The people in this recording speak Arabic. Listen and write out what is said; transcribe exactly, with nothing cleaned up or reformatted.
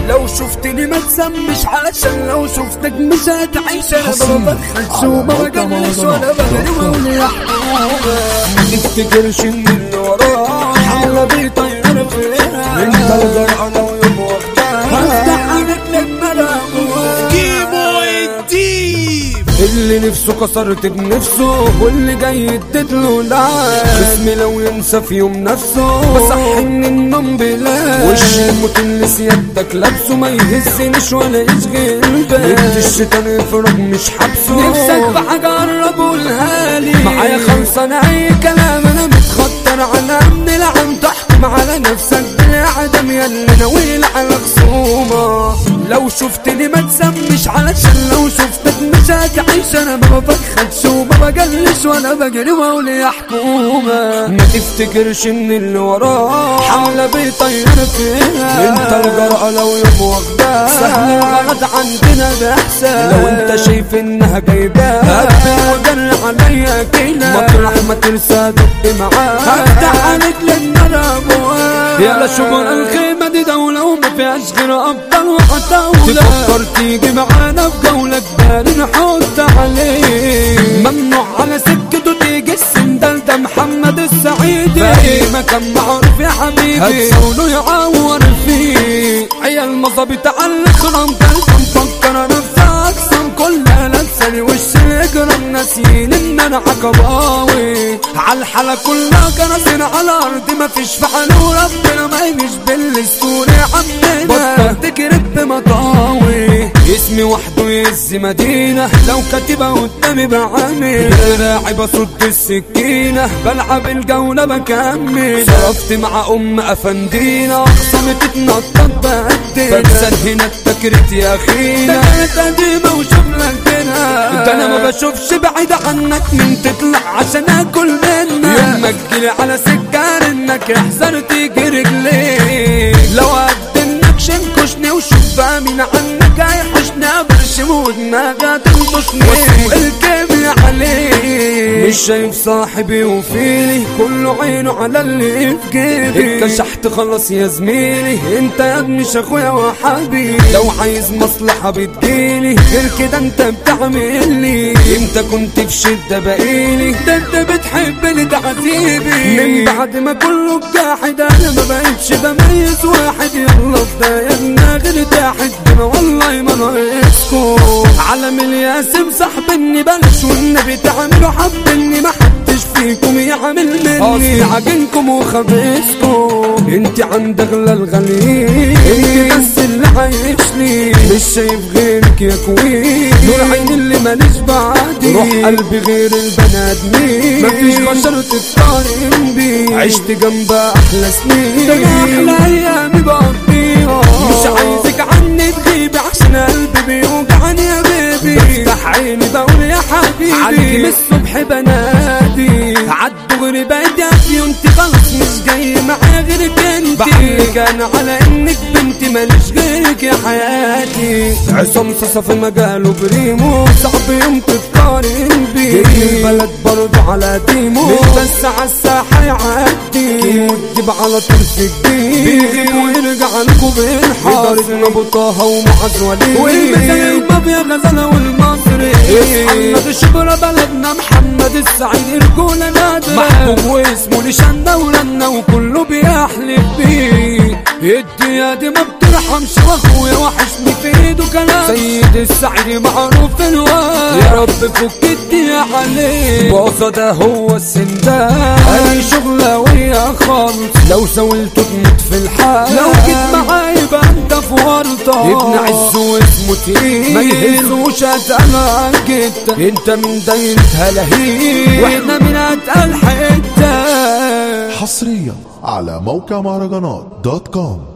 لو شفتني ما تسمش علشان لو شفتك مش هتعيش. انا ما ببخلش وما بجلش ولا بجري ولا حقوقة. ما تفتكرش ان اللي وراك حملة بيطير فيها. انت الجرأة لو يوم وقتها هفتح عليك لما الاقوها. جيبوا الديب اللي نفسه كسرت بنفسه واللي جاي اديتله لعب. اسمي لو ينسى في يوم نفسه بصحي من النوم بلاد. وش الموت اللي سيادتك لابسه ما يهزنيش ولا يشغل بالي. انت الشيطان افرج مش حبسه. نفسك بحاجة قرب قولها لي. معايا خلصان اي كلام انا متخطر على من العم. تحكم على نفسك بالعدم ياللي ناويل على خصومة. لو شفتني ما تسمش علشان لو شفتك مش هتعيش. انا ما ببخلش وما بجلش ولا بجري ولا حكومة. ما تفتكرش ان اللي وراك حملة بيطير فيها. انت الجرأة لو يوم واخداها سهل الغلط عندنا ده احسن. لو انت شايف انها جايباها هقفل وجري عليا كده. مطرح ما ترسى دق معاك هفتح عليك للنار ابواب. يلا شغل الخيمة دي دولة وما فيهاش غير ابطال وحتاولة. تفكر تيجي معانا في جولة جبال نحط عليه. ممنوع على سكته تيجي السندال ده محمد السعيدي. في مكان معروف يا حبيبي هتسوله يعور فيه. عيال مظابيط على الخرام تلقى مفكر نفسها اقسم كلها لابساني وش اجرام ناسيين ان انا عقباوي. عالحالة كلها كراسين على ارض مفيش فحل وربنا ما يجيش بالسوري عمنا. بطلت كرب بمطاوي اسمي وحده يهز مدينة. لو كاتبة قدامي بعمل دراعي بصد السكينة. بلعب الجولة بكمل. صرفت مع ام افندينا اخصامي تتنطط بقدي. بنسى هنا التكريت يا اخينا. ده كانت قديمة وشغلة كده. ده انا ما بشوفش بعيد عنك من تطلع عشان اكل منك. يوم ما تجيلي على سكة انك احذر تيجي رجلي. لو قدمنك شنكشني وشوف بقى مين عنك هيحشني. برشم ودماغي تنطشني واسوق الكيميا عليه. مش شايف صاحبي وفيلي كله عينه على اللي في جيبي. اتكشحت خلاص يا زميلي انت يا ابني مش اخويا وحبيبي. لو عايز مصلحة بتجيلي غير كده انت بتعمل لي. انت كنت في شدة بقيلي ده انت بتحبني ده عذيبي. من بعد ما كله جاحد انا ما بقتش بميز واحد. يلا في ده يا ابني غير تاحد انا والله ما ناقصكم. علم الياسم صاحبني بلاش والنبي تعملوا حبني. ما حدش فيكم يعمل مني اصلي عجنكم وخبيثكم. انت عند اغلى الغاليين انت بس اللي عايشني. مش شايف غيرك يا كوين نور عين اللي ماليش بعدي. روح قلبي غير البني ادمين مفيش بشر تتقارن بيه. عشت جنب احلى سنين ده احلى ايامي بقضيها. مش عايزك عني تغيبي عشان قلبي بيوجعني يا بيبي. بفتح عيني بقول يا حبيبي عليكي من الصبح بنادي. عالدغري بقيت يا انت خلاص مش جاي معايا غيرك انت. بحكيك انا على انك بنتي ماليش غيرك يا حياتي. عصام صاصا في مجاله بريمو صعب يوم تتقارن بيه. البلد برضه على ديمو مش بس عالساحة يعدي. والدب على طول في الجيب بيغيب ويرجع لكم بينحاس. إدارتنا ابو طه ومعز وليد والمثال الباب يا غزالة والمصري. اصحى نادي شبرا بلدنا محمد السعيد رجولة نادرة. محبوب واسمه لشنا ورنا وكله بيحلف بيه. الدنيا دي ما بترحمش واخويا وحشني في ايده كلام. سيد السعيد معروف في الواد يا رب فك الدنيا عليه. باصة ده هو السندان اي شغلة ويا خالص. لو سولته تموت في الحال. لو جيت معايا يبقى انت في ورطة. ابن عز واسمه تقيل ما يهزوش اتقل جدا. انت من دايرة هلاهيل واحنا من اتقل حتة. حصريا على موقع مهرجانات دوت كوم.